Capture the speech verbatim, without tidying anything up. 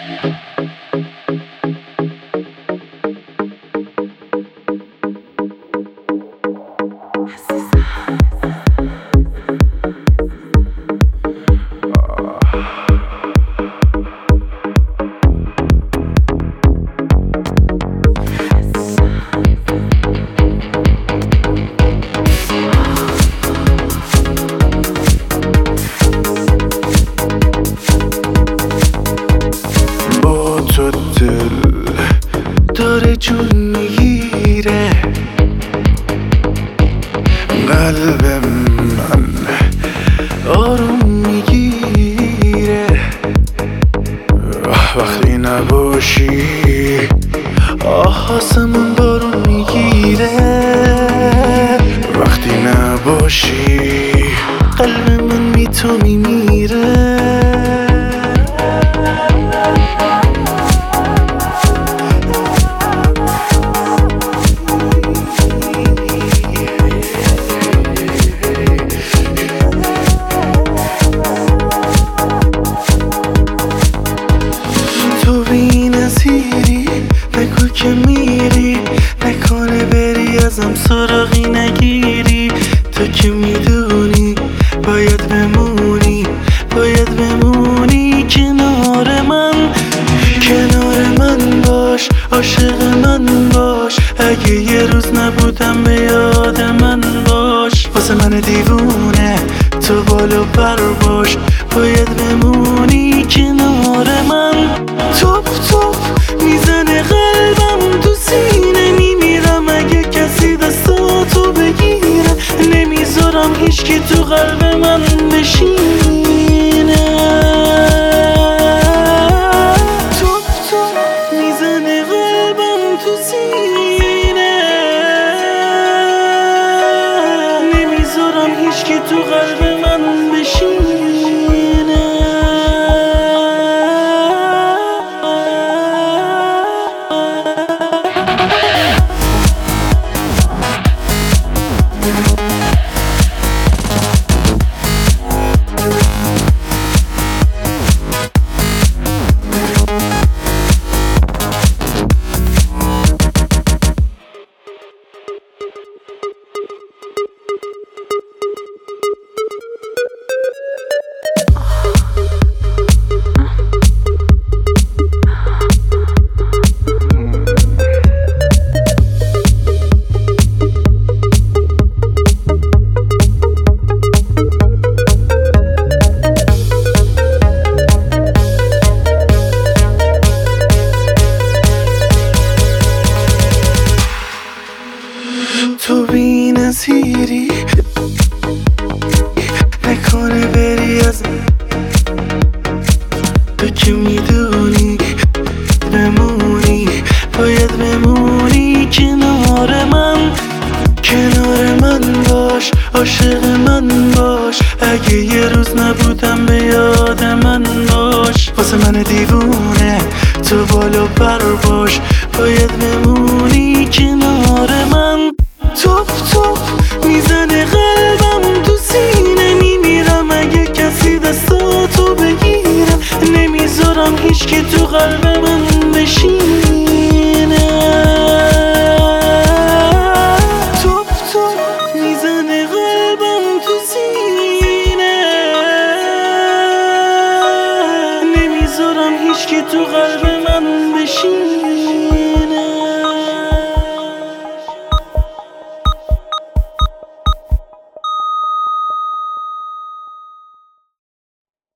تو دل داره جون میگیره، قلب من آروم میگیره. وقتی نباشی آه آسمون بارون میگیره، وقتی نباشی قلب من بی تو میمیره. تو بی نظیری، بگو که میری، نکنه بری ازم سراغی نگیری. تو که میدونی باید بمونی، باید بمونی کنار من، کنار من باش، عاشق من باش. اگه یه روز نبودم به یاد من باش. واسه من دیوونه تو بالو پر باش، باید بمونی کنار من. توپ توپ میزنه قلبم تو سینه، میمیرم اگه کسی دستاتو بگیره. نمیذارم هیچکی تو قلب من بشینه. توپ توپ میزنه قلبم تو سینه، نمیذارم هیچکی تو قلب من بشینه. تو بی نظیری، نکنه بری از تو که میدونی بمونی، باید بمونی کنار من، کنار من باش، عاشق من باش. اگه یه روز نبودم به یاد من باش. واسه من دیوونه تو بالو پر باش، باید بمونی کنار من. توپ توپ میزنه قلبم تو سینه، میمیرم اگه کسی دستاتو بگیره. نمیذارم هیچکی تو قلب من بشینه. توپ توپ میزنه قلبم تو سینه، نمیذارم هیچکی تو قلب من بشینه.